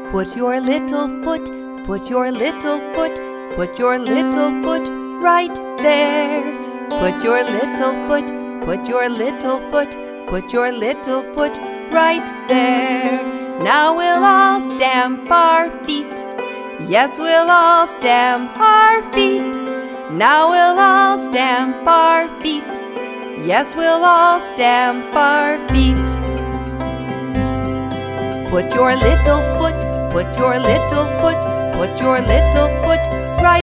Put your little foot, put your little foot, put your little foot right there. Put your little foot, put your little foot, put your little foot right there. Now we'll all stamp our feet. Yes, we'll all stamp our feet. Now we'll all stamp our feet. Yes, we'll all stamp our feet. Put your little foot, put your little foot, put your little foot right